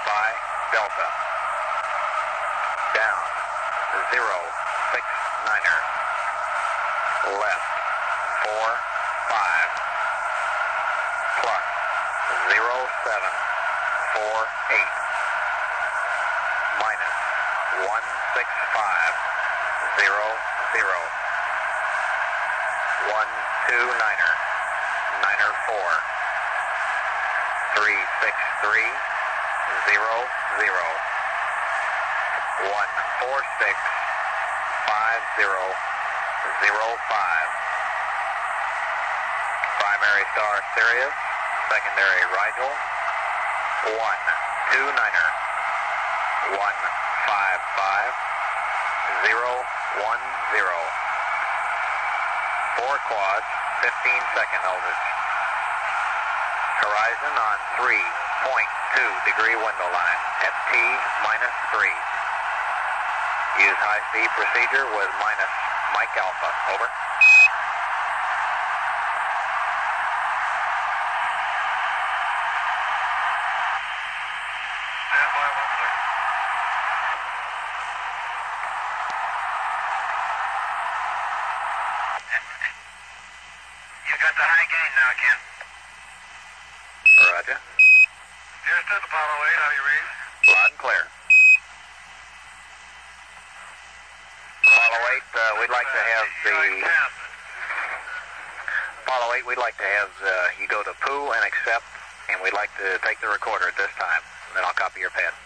by Delta. Down 069er. Left 45. Plus 0748. Minus 16500. 129er. Niner 4. 36300. 1465005. Primary Star Sirius, secondary Rigel, 129er, 155010. 4 quads, 15-second altitude. Horizon on 3.2 degree window line at T-3. Use high-speed procedure with minus Mike Alpha. Over. Stand by 1 second. You got the high gain now, Ken. Roger. Houston, Apollo 8, how do you read? Loud and clear. Apollo 8, we'd like to have Apollo 8, we'd like to have you go to POO and accept, and we'd like to take the recorder at this time, and then I'll copy your pad.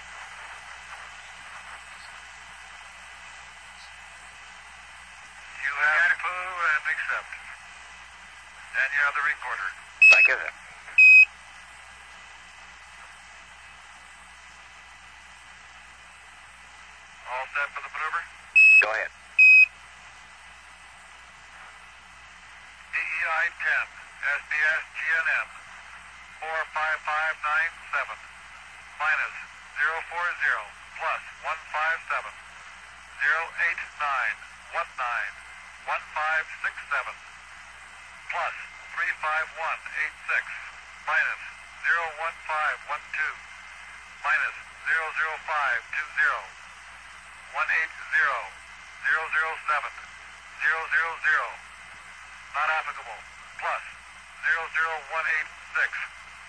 You have POO and accept. And you have the recorder. Thank you, sir. All set for the maneuver? Go ahead. DEI 10, SBS GNM, 45597, minus 040, plus 157, 08919, 1567, plus 35186, minus 01512, minus 00520, 180, 007, 000, not applicable, plus 00186,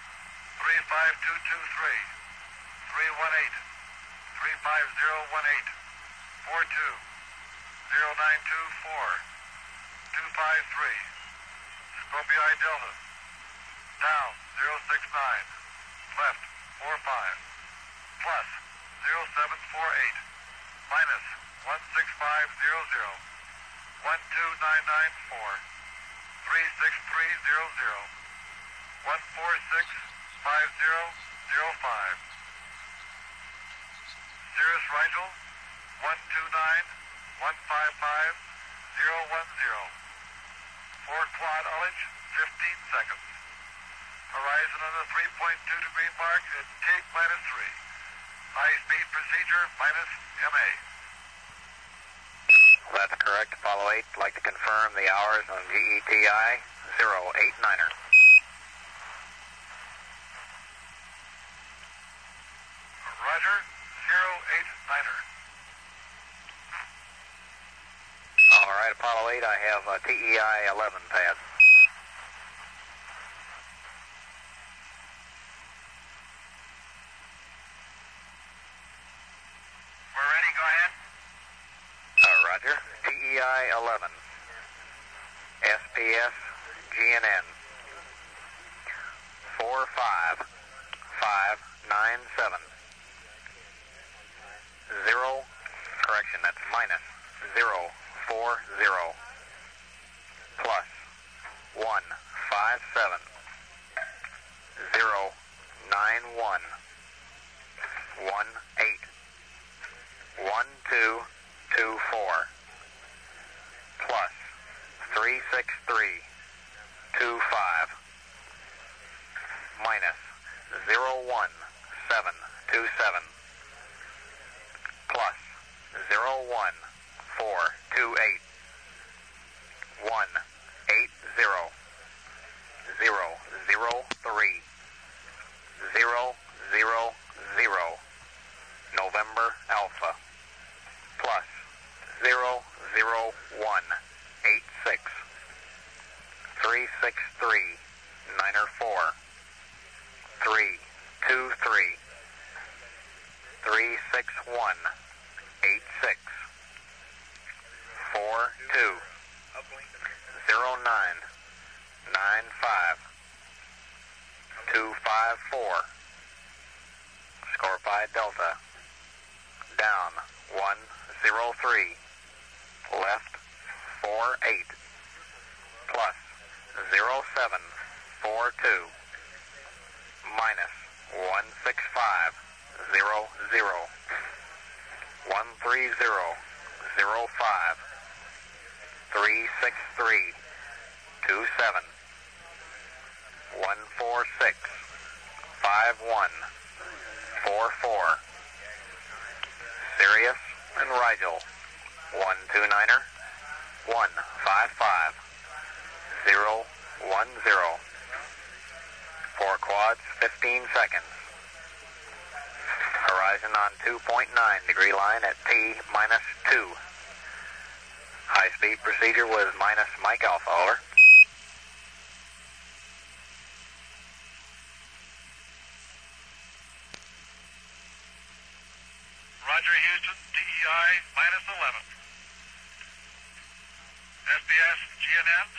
35223, 318, 35018, 42, 0924, 253, Scorpii Delta, down 069, left 45, plus 0748, minus 16500, 12994, 36300, 1465005. Cirrus Rigel, 129155010. 4 quad ullage, 15 seconds. Horizon on the 3.2 degree mark at Cape -3. High-speed procedure minus MA. That's correct, Apollo 8. I'd like to confirm the hours on GETI 089er. Roger, 089er. All right, Apollo 8, I have a TEI 11 pad. We're ready, go ahead. Roger. TEI 11. SPS GNN. 45597. 0, correction, that's minus 040. Plus 157. 091. 18. 1224. Plus 36325. Minus 01727. Plus 01428. 180 003 000 November Alpha, plus 00186 363 Niner 4 323 361 86 42 09 95 254 Scorpio Delta, down 103, left 48, plus 0742, minus 165, 00, 13005, 363, 27, 146, 51, 44, Sirius and Rigel, 129er, 155, 010, 4 quads, 15 seconds. Horizon on 2.9 degree line at T minus 2. High speed procedure was minus Mike Alpha, over. Roger, Houston, DEI minus 11. SBS GNN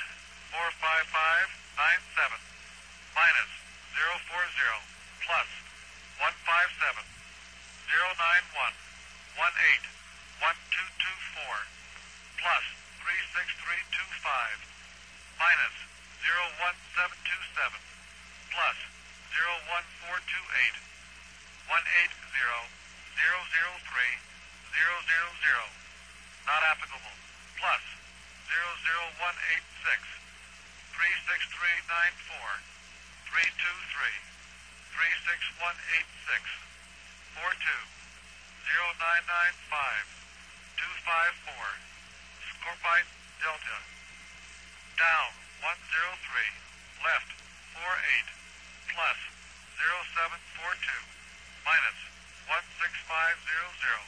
45597 minus 040 plus 157 091 18 1224 plus 36325 minus 01727 plus 01428 180 003 000 not applicable plus 00186 36394 323 36186 42 0995 254 Scorpio Delta, down 103, left 48, plus 0742, minus 16500,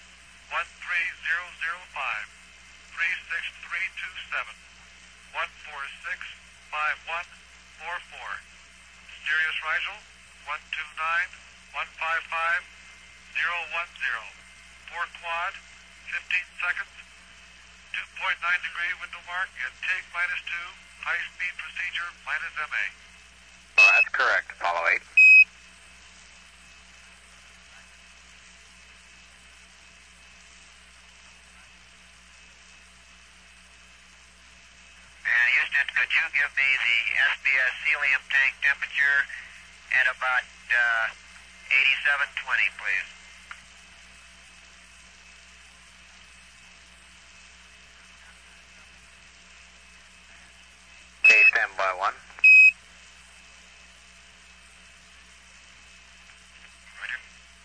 13005, 36327, 1465144. Sirius Rigel, 129 155 010. 4 quad, 15 seconds, 2.9 degree window mark at TIG minus 2, high speed procedure minus MA. Well, that's correct, Apollo 8. And Houston, could you give me the SBS helium tank temperature at about 8720, please? Okay, stand by 1. Roger.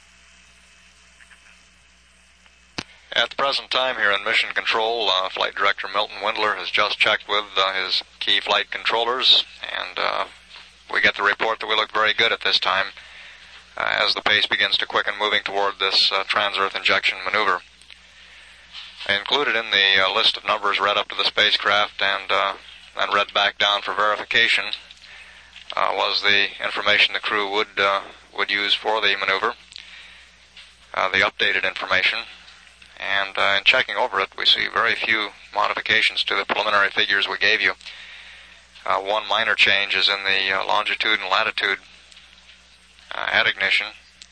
At the present time here in Mission Control, Flight Director Milton Windler has just checked with his key flight controllers, and we get the report that we look very good at this time as the pace begins to quicken moving toward this trans-Earth injection maneuver. Included in the list of numbers read up to the spacecraft and read back down for verification was the information the crew would use for the maneuver, the updated information. And in checking over it, we see very few modifications to the preliminary figures we gave you. One minor change is in the longitude and latitude at ignition.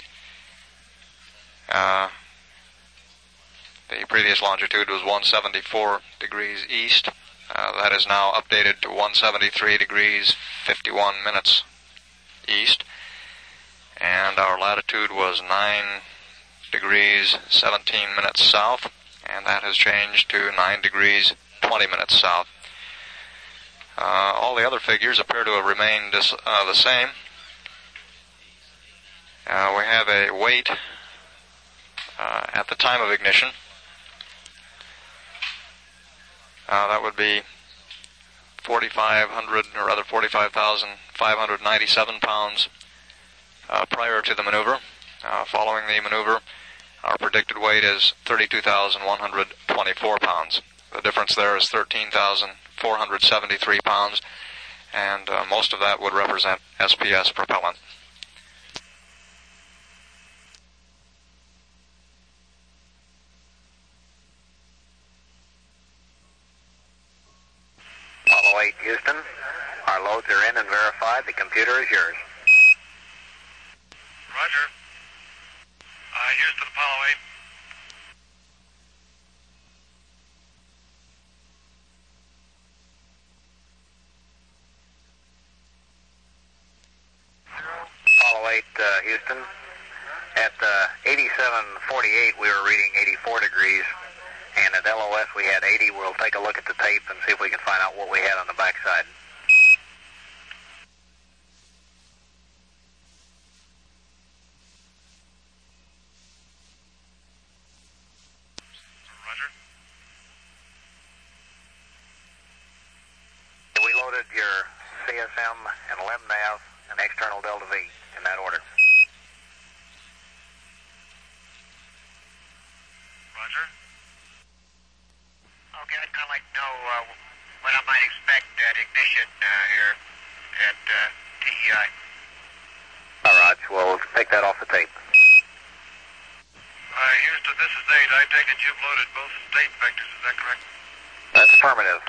The previous longitude was 174 degrees east. That is now updated to 173 degrees 51 minutes east. And our latitude was 9 degrees 17 minutes south, and that has changed to 9 degrees 20 minutes south. All the other figures appear to have remained the same. We have a weight at the time of ignition. That would be 45,597 pounds prior to the maneuver. Following the maneuver, our predicted weight is 32,124 pounds. The difference there is 13,473 pounds, and most of that would represent SPS propellant. Apollo 8, Houston. Our loads are in and verified. The computer is yours. Roger. Houston, Apollo 8. Apollo 8, Houston. At 8748, we were reading 84 degrees, and at LOS we had 80. We'll take a look at the tape and see if we can find out what we had on the backside. Roger. We loaded your CSM and LEMNAV and external Delta V in that order. Roger. Okay, I'd kind of like to know what I might expect at ignition here at TEI. All right, we'll take that off the tape. Houston, this is Nate. I take it you've loaded both state vectors, is that correct? That's affirmative.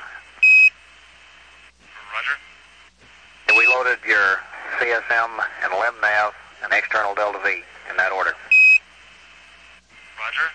Roger. We loaded your CSM and LEMNAV and external Delta V in that order. Roger.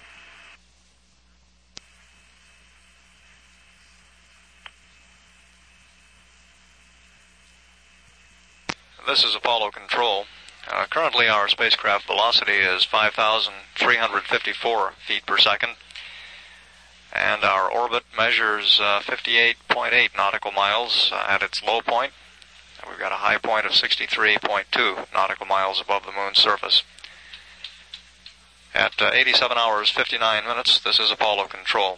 This is Apollo Control. Currently our spacecraft velocity is 5,354 feet per second, and our orbit measures 58.8 nautical miles at its low point. We've got a high point of 63.2 nautical miles above the moon's surface. At 87 hours 59 minutes, this is Apollo Control.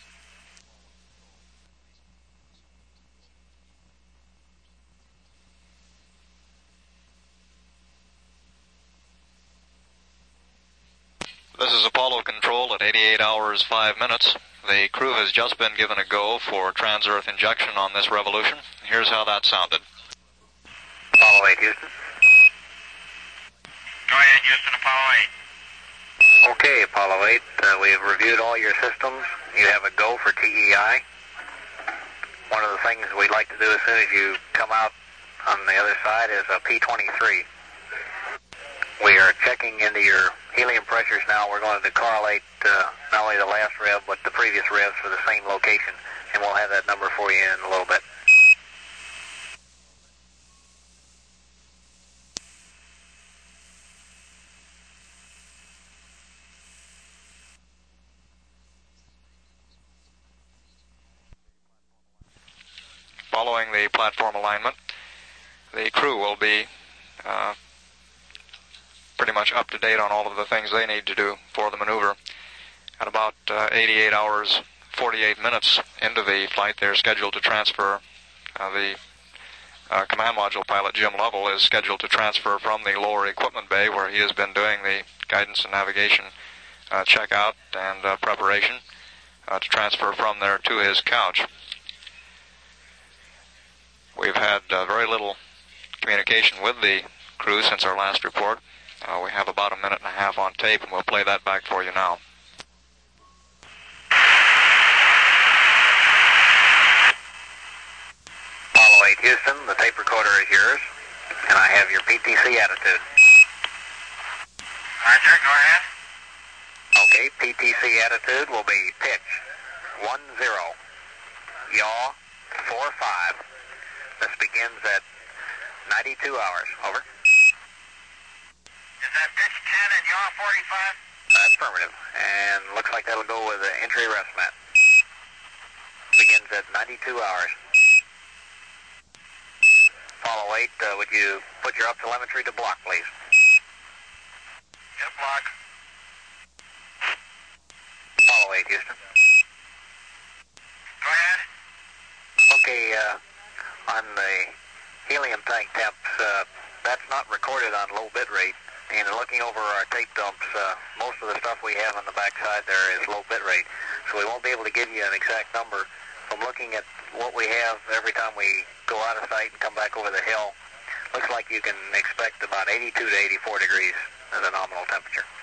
This is Apollo Control at 88 hours 5 minutes. The crew has just been given a go for trans-Earth injection on this revolution. Here's how that sounded. Apollo 8, Houston. Go ahead, Houston, Apollo 8. Okay, Apollo 8, we've reviewed all your systems. You have a go for TEI. One of the things we'd like to do as soon as you come out on the other side is a P23. We are checking into your helium pressures now. We're going to correlate not only the last rev, but the previous revs for the same location, and we'll have that number for you in a little bit. Following the platform alignment, the crew will be pretty much up to date on all of the things they need to do for the maneuver. At about 88 hours 48 minutes into the flight, they're scheduled to transfer. The command module pilot, Jim Lovell, is scheduled to transfer from the lower equipment bay, where he has been doing the guidance and navigation checkout and preparation, to transfer from there to his couch. We've had very little communication with the crew since our last report. We have about a minute and a half on tape, and we'll play that back for you now. Apollo 8, Houston, the tape recorder is yours, and I have your PTC attitude. Roger, go ahead. Okay, PTC attitude will be pitch 10, yaw 45. This begins at 92 hours. Over. Is that pitch 10 and yaw 45? That's affirmative. And looks like that'll go with the entry rest mat. Begins at 92 hours. Apollo 8, would you put your up telemetry to block, please? Yep, block. Apollo 8, Houston. Go ahead. Okay, on the helium tank temps, that's not recorded on low bit rate. And looking over our tape dumps, most of the stuff we have on the backside there is low bit rate, so we won't be able to give you an exact number. From looking at what we have every time we go out of sight and come back over the hill, looks like you can expect about 82 to 84 degrees as a nominal temperature.